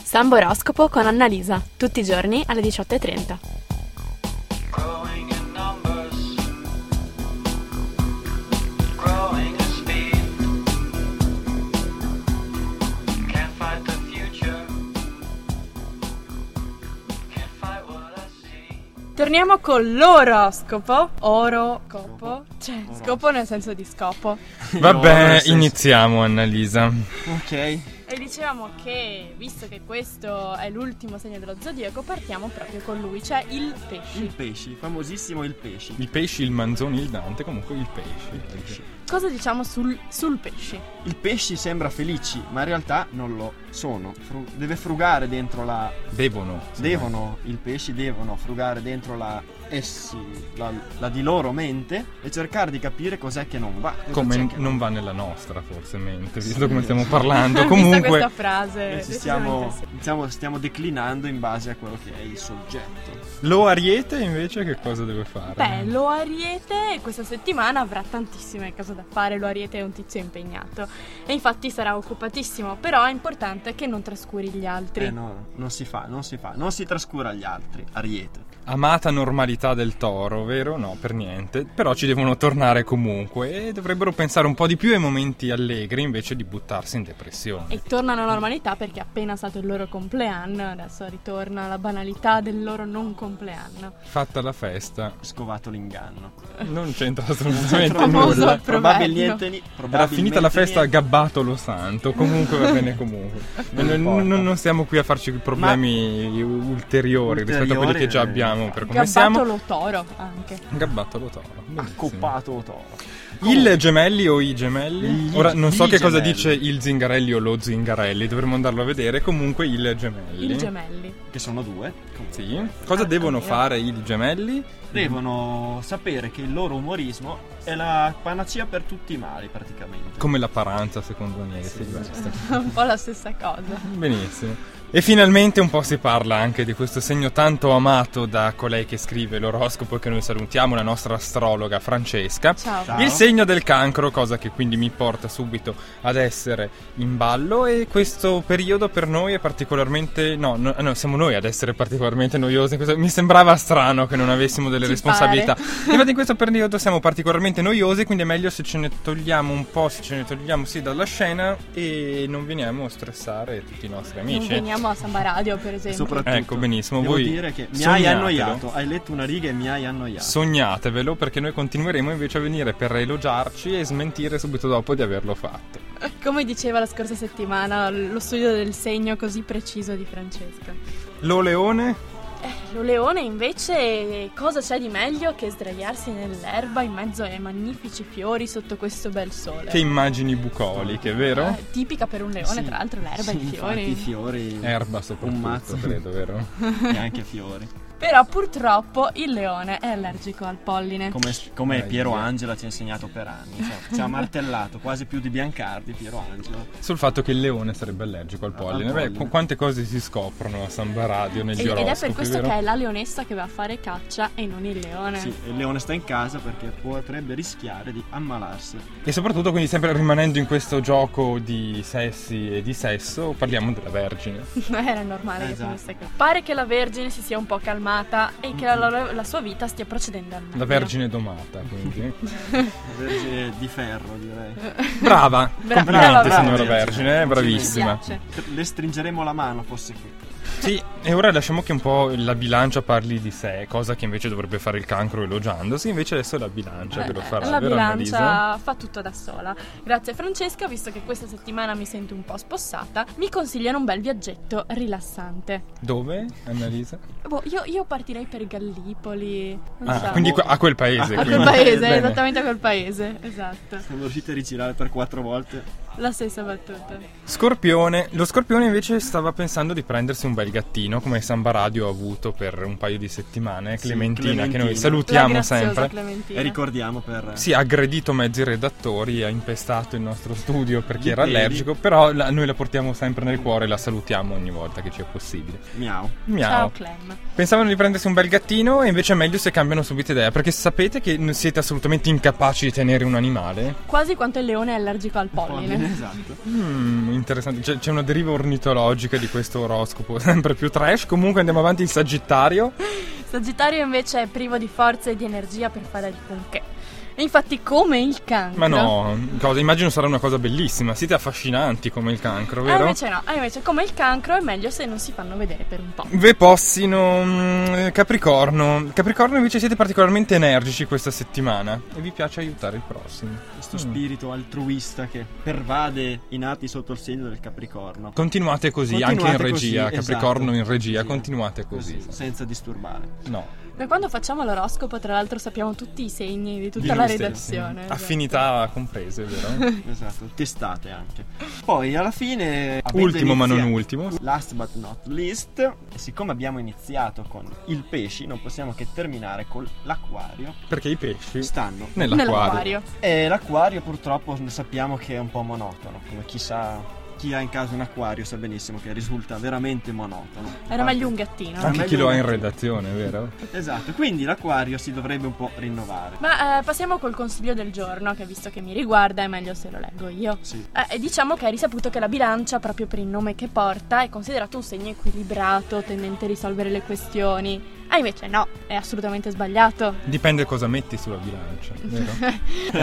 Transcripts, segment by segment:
Samba Oroscopo con Annalisa, tutti i giorni alle 18:30. Torniamo con l'oroscopo. Oroscopo, cioè scopo nel senso di scopo. Vabbè, iniziamo, Annalisa. Ok. E dicevamo che, visto che questo è l'ultimo segno dello zodiaco, partiamo proprio con lui, cioè il pesci. Il pesci, famosissimo il pesci. Il pesci, il manzoni, il Dante, comunque il pesci. Cosa diciamo sul pesci? Il pesci sembra felici, ma in realtà non lo sono. Deve frugare dentro la... I pesci devono frugare dentro la di loro mente e cercare di capire cos'è che non va. Come non va nella nostra, forse, mente, visto come stiamo parlando. Comunque questa frase stiamo declinando in base a quello che è il soggetto. Lo Ariete invece che cosa deve fare? Beh, lo Ariete questa settimana avrà tantissime cose da fare. Lo Ariete è un tizio impegnato e infatti sarà occupatissimo, però è importante che non trascuri gli altri. No, non si trascura gli altri, Ariete. Amata normalità del Toro, vero? No, per niente. Però ci devono tornare comunque e dovrebbero pensare un po' di più ai momenti allegri invece di buttarsi in depressione. E tornano alla normalità perché è appena stato il loro compleanno, adesso ritorna la banalità del loro non compleanno. Fatta la festa, scovato l'inganno. Non c'entra assolutamente nulla. Probabilmente era finita la festa, gabbato lo santo. Comunque va bene comunque. Non stiamo qui a farci problemi ulteriori rispetto a quelli che già abbiamo. Per come siamo. Lo toro anche. Gabbato lo toro. Accoppato lo toro. Il Gemelli o i Gemelli? Ora non so che cosa gemelli. dice il Zingarelli o lo Zingarelli, dovremmo andarlo a vedere. Comunque il Gemelli. Il Gemelli. Che sono due. Sì. Cosa devono fare i Gemelli? Devono sapere che il loro umorismo è la panacea per tutti i mali, praticamente. Come la paranza, secondo me, che si veste. Un po' la stessa cosa. Benissimo. E finalmente un po' si parla anche di questo segno tanto amato da colei che scrive l'oroscopo, che noi salutiamo, la nostra astrologa Francesca. Ciao. Il segno del Cancro, cosa che quindi mi porta subito ad essere in ballo, e questo periodo per noi è particolarmente... No, siamo noi ad essere particolarmente noiosi. Mi sembrava strano che non avessimo delle responsabilità. Infatti in questo periodo siamo particolarmente noiosi, quindi è meglio se ce ne togliamo un po', dalla scena e non veniamo a stressare tutti i nostri amici. Non veniamo a Samba Radio, per esempio. Soprattutto, ecco, benissimo. Devo voi dire che mi hai annoiato. Hai letto una riga e mi hai annoiato. Sognatevelo, perché noi continueremo invece a venire per elogiarci e smentire subito dopo di averlo fatto. Come diceva la scorsa settimana, lo studio del segno così preciso di Francesca. Lo Leone? Lo Leone invece, cosa c'è di meglio che sdraiarsi nell'erba in mezzo ai magnifici fiori sotto questo bel sole? Che immagini bucoliche, vero? Tipica per un leone, sì, tra l'altro l'erba e i fiori. I fiori. Erba soprattutto, credo, vero? E anche fiori. Però purtroppo il leone è allergico al polline. Come Piero Angela ci ha insegnato per anni, ci ha martellato quasi più di Biancardi Piero Angela sul fatto che il leone sarebbe allergico al polline. Beh, quante cose si scoprono a Samba Radio negli oroscopi, ed è per questo vero? che è la leonessa che va a fare caccia e non il leone. Sì, il leone sta in casa perché potrebbe rischiare di ammalarsi. E soprattutto, quindi, sempre rimanendo in questo gioco di sessi e di sesso, parliamo della Vergine. Era normale, esatto. che finisse. Pare che la Vergine si sia un po' calmata e che la sua vita stia procedendo al meglio. La Vergine domata, quindi. La Vergine di ferro, direi. Brava, complimenti, brava, signora Vergine, bravissima. Mi piace. Le stringeremo la mano, fosse qui. Sì, e ora lasciamo che un po' la bilancia parli di sé, cosa che invece dovrebbe fare il Cancro elogiandosi. Invece adesso è la bilancia che lo farà, la vero, bilancia Annalisa? fa tutto da sola. Grazie Francesca, visto che questa settimana mi sento un po' spossata, mi consigliano un bel viaggetto rilassante. Dove, Annalisa? Io partirei per Gallipoli. Non so. Quindi a quel paese. A quel paese, esattamente a quel paese, esatto. Siamo riusciti a rigirare per 4 volte la stessa battuta. Scorpione. Lo Scorpione invece stava pensando di prendersi un bel gattino, come Samba Radio ha avuto per un paio di settimane. Clementina, che noi salutiamo sempre. Clementina. E ricordiamo per... Sì, ha aggredito mezzi redattori, ha impestato il nostro studio perché era piedi. allergico, però noi la portiamo sempre nel cuore e la salutiamo ogni volta che ci è possibile. Miau. Ciao Clem. Pensavano di prendersi un bel gattino e invece è meglio se cambiano subito idea, perché sapete che non siete assolutamente incapaci di tenere un animale? Quasi quanto il leone è allergico al polline. Esatto. Interessante, c'è una deriva ornitologica di questo oroscopo, sempre più trash. Comunque andiamo avanti, il Sagittario. Sagittario invece è privo di forza e di energia per fare alcunché. E infatti come il cancro. Ma no, immagino sarà una cosa bellissima. Siete affascinanti come il cancro, vero? Invece no, invece come il cancro è meglio se non si fanno vedere per un po'. Ve possino Capricorno invece siete particolarmente energici questa settimana e vi piace aiutare il prossimo. Questo spirito altruista che pervade i nati sotto il segno del Capricorno. Continuate così, anche in regia, così, Capricorno esatto. in regia, Sì, continuate così. senza disturbare. No. Beh, quando facciamo l'oroscopo, tra l'altro, sappiamo tutti i segni di tutta la redazione. Esatto. Affinità comprese, vero? Esatto, testate anche. Poi alla fine ultimo ma non ultimo, last but not least, e siccome abbiamo iniziato con il pesci, non possiamo che terminare con l'acquario. Perché i pesci stanno nell'acquario. E l'acquario purtroppo sappiamo che è un po' monotono, come chi ha in casa un acquario sa benissimo che risulta veramente monotono. Era meglio un gattino. Anche chi lo ha in redazione, vero? Esatto, quindi l'acquario si dovrebbe un po' rinnovare. Ma passiamo col consiglio del giorno, che visto che mi riguarda è meglio se lo leggo io. Sì. Diciamo che è risaputo che la bilancia, proprio per il nome che porta, è considerato un segno equilibrato, tendente a risolvere le questioni. Invece no, è assolutamente sbagliato. Dipende cosa metti sulla bilancia, vero?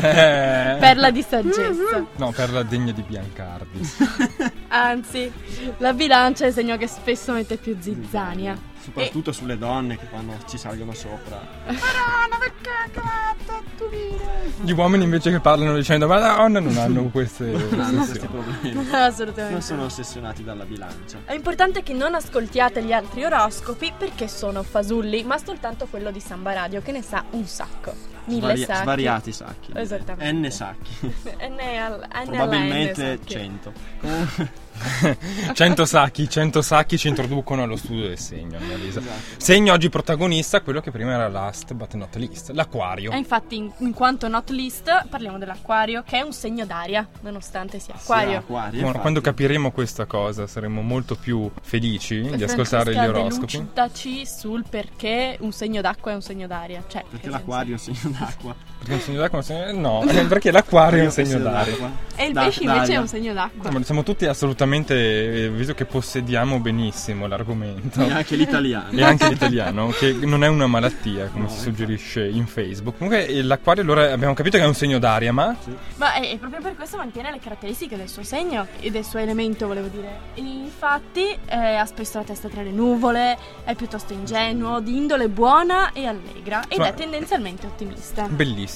Perla di saggezza. No, perla degna di Biancardi. Anzi, la bilancia è il segno che spesso mette più zizzania. Soprattutto sulle donne che quando ci salgono sopra. Madonna, perché tu Gli uomini invece che parlano dicendo Madonna non hanno questi problemi. Assolutamente. Non sono ossessionati dalla bilancia. È importante che non ascoltiate gli altri oroscopi perché sono fasulli, ma soltanto quello di Samba Radio che ne sa un sacco. 1000 sacchi. Svariati sacchi. Esattamente. N sacchi. Probabilmente 100. 100 sacchi ci introducono allo studio del segno, Annalisa. Esatto. Segno oggi protagonista, quello che prima era last but not least, l'acquario. E infatti in quanto not least parliamo dell'acquario, che è un segno d'aria, nonostante sia acquario. Quando capiremo questa cosa saremo molto più felici di ascoltare gli oroscopi. Delucidaci sul perché un segno d'acqua è un segno d'aria, cioè perché l'acquario è un segno d'acqua. Perché un segno d'acqua è un segno... No, perché l'acquario è un segno d'aria. E il pesce invece è un segno d'acqua. Ma siamo tutti assolutamente, visto che possediamo benissimo l'argomento. E anche l'italiano. E anche l'italiano, che non è una malattia, come si suggerisce in Facebook. Comunque l'acquario allora abbiamo capito che è un segno d'aria, ma... Sì. Ma è proprio per questo mantiene le caratteristiche del suo segno e del suo elemento, volevo dire. E infatti ha spesso la testa tra le nuvole, è piuttosto ingenuo, di indole buona e allegra ed è tendenzialmente ottimista. Bellissimo.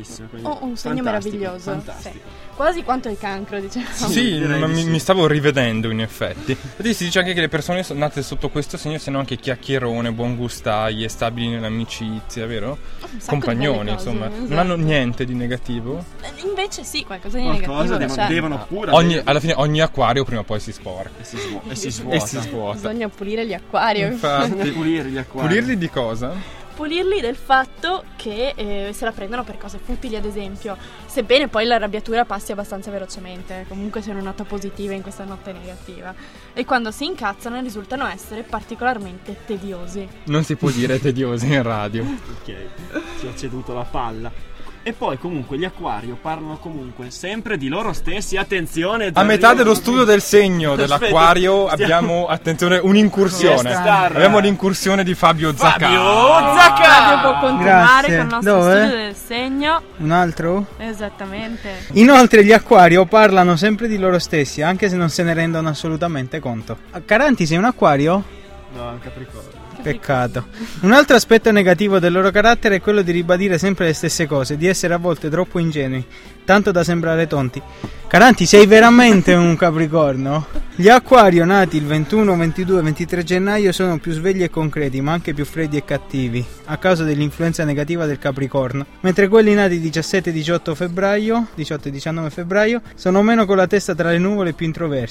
Un segno meraviglioso. Fantastico. Sì. Quasi quanto il cancro, diciamo. Sì, ma mi stavo rivedendo in effetti. Infatti si dice anche che le persone nate sotto questo segno siano anche chiacchierone, buongustai, stabili nell'amicizia, vero? Compagnoni, insomma. Esatto. Non hanno niente di negativo? Invece sì, qualcosa di negativo. Devono pure. Alla fine ogni acquario prima o poi si sporca. E si svuota. Bisogna pulire gli acquari. Infatti. Pulire gli acquari. Pulirli di cosa? Pulirli del fatto che se la prendono per cose futili, ad esempio, sebbene poi l'arrabbiatura passi abbastanza velocemente, comunque c'è una nota positiva in questa notte negativa, e quando si incazzano risultano essere particolarmente tediosi. Non si può dire tediosi in radio. Ok, ci ho ceduto la palla. E poi comunque gli acquario parlano comunque sempre di loro stessi. Attenzione, a metà dello studio del segno dell'acquario abbiamo, attenzione, un'incursione. Abbiamo l'incursione di Fabio Zacca. Fabio può continuare Grazie. con il nostro studio del segno. Un altro? Esattamente. Inoltre gli acquario parlano sempre di loro stessi, anche se non se ne rendono assolutamente conto. Caranti, sei un acquario? No, è un Capricorno. Peccato. Un altro aspetto negativo del loro carattere è quello di ribadire sempre le stesse cose, di essere a volte troppo ingenui, tanto da sembrare tonti. Caranti, sei veramente un Capricorno? Gli acquario nati il 21, 22 e 23 gennaio sono più svegli e concreti, ma anche più freddi e cattivi, a causa dell'influenza negativa del Capricorno, mentre quelli nati 17 e 18 e 19 febbraio sono meno con la testa tra le nuvole e più introversi.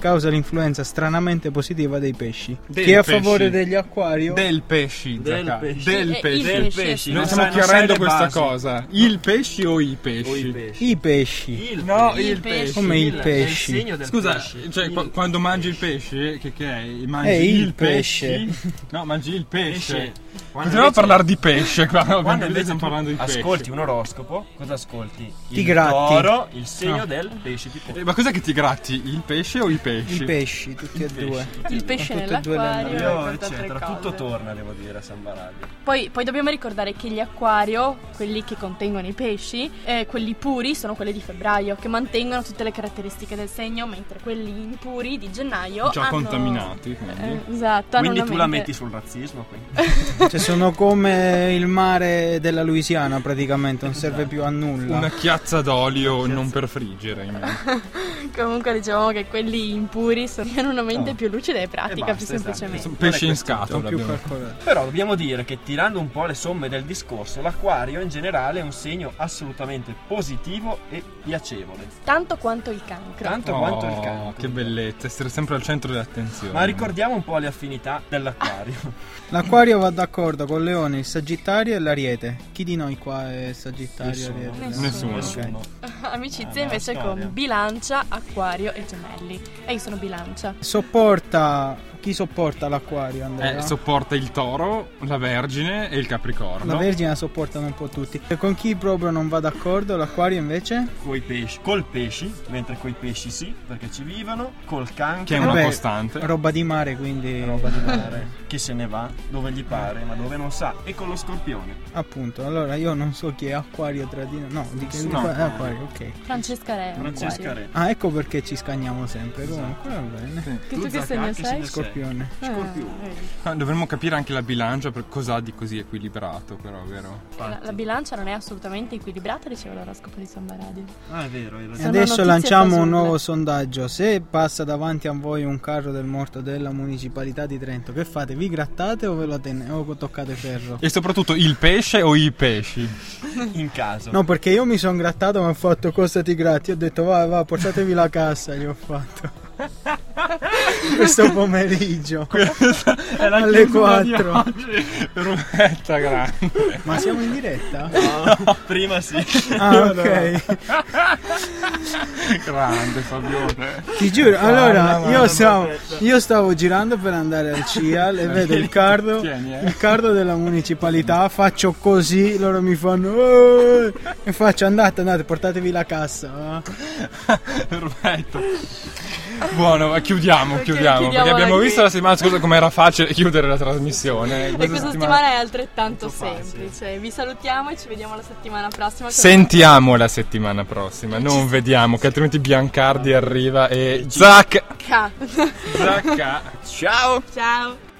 causa l'influenza stranamente positiva dei pesci. Del Chi è a pesci. favore degli acquario? Del pesci, Del Zacca. pesci. Del pesci. Del pesci. Noi Non stiamo sai- non chiarendo sai le questa basi. cosa. Il pesci o i pesci? O i pesci. I pesci. No, Il il pesci. pesci. Come il È il pesci? segno del Scusa, pesce. cioè Il- quando mangi il pesce, che è? Mangi il pesce. No, mangi il pesce. Quando Continuiamo a invece- parlare di pesce qua, Quando quando invece stiamo tu parlando di pesce. ascolti un oroscopo, cosa ascolti? Ti Il gratti. toro, il segno No. del pesce tipo. Ma cos'è che ti gratti? Il pesce o i pesci? I pesci, tutti e due. Il pesce Con tutte e due le nell'acquario anime. e Io, tante altre eccetera, cose. tutto torna, devo dire, a Samba Radio. Poi dobbiamo ricordare che gli acquario, quelli che contengono i pesci, quelli puri sono quelli di febbraio, che mantengono tutte le caratteristiche del segno, mentre quelli impuri di gennaio Già hanno... contaminati, quindi. Esatto, hanno Quindi una tu la mente- metti sul razzismo, quindi. Cioè sono come il mare della Louisiana praticamente, non serve più a nulla. Una chiazza d'olio non per friggere. in me. Comunque diciamo che quelli impuri hanno una mente più lucida e pratica, basta, più esatto. semplicemente. Sono pesci in questo, scatola. più abbiamo- calcolati. Però dobbiamo dire che tirando un po' le somme del discorso, l'acquario in generale è un segno assolutamente positivo e piacevole. Tanto quanto il cancro. Tanto quanto il Oh, cancro. che bellezza, essere sempre al centro dell'attenzione. Ma ricordiamo un po' le affinità dell'acquario. L'acquario va d'accordo con Leone, il Sagittario e l'Ariete. Chi di noi qua è Sagittario? Nessuno. Ariete? Nessuno. Nessuno. Amicizia bella invece storia. con Bilancia, Acquario e Gemelli. E io sono Bilancia. Sopporta. Chi sopporta l'acquario, Andrea? Sopporta il toro, la Vergine e il Capricorno. La Vergine la sopportano un po' tutti. E con chi proprio non va d'accordo? L'acquario invece? Coi pesci, col pesci, mentre coi pesci sì, perché ci vivono, col cancro, Che è una Vabbè, costante. Roba di mare, quindi roba di mare, che se ne va dove gli pare, ma dove non sa, e con lo scorpione. appunto. Allora io non so chi è Acquario Tradino. No, di che No. Acquario, ok. Francesca Re. Francesca Acquario. Re. Ah, ecco perché ci scagniamo sempre. Comunque va bene. Che tu che segno sei? Scorpione. Scorpione. Dovremmo capire anche la bilancia per cos'ha di così equilibrato, però, vero? La bilancia non è assolutamente equilibrata, diceva l'oroscopo di Samba Radio. Ah, è vero, hai E ragione. Sono adesso notizie lanciamo un fasulle. nuovo sondaggio. Se passa davanti a voi un carro del morto della municipalità di Trento, che fate? Vi grattate o ve lo o toccate ferro? E soprattutto il pesce o i pesci? In caso. No, perché io mi sono grattato, ma ho fatto cosa ti gratti? Ho detto va, portatevi la cassa, gli ho fatto. Questo pomeriggio È la alle chiusura di 4. oggi. Rumetta grande. Ma siamo in diretta? No, prima sì. Ah, ok. Grande Fabione. Ti giuro, allora no, io stavo girando per andare al CIAL e vedo il carro della municipalità, faccio così, loro mi fanno e faccio andate, portatevi la cassa. Perfetto. Buono, ma chiudiamo, perché chiudiamola abbiamo qui. visto la settimana scorsa come era facile chiudere la trasmissione. E questa settimana è altrettanto semplice. Vi salutiamo e ci vediamo la settimana prossima. Sentiamo la settimana prossima, non vediamo, che altrimenti Biancardi arriva e Zacca. Ciao. Zacca. Ciao. Ciao.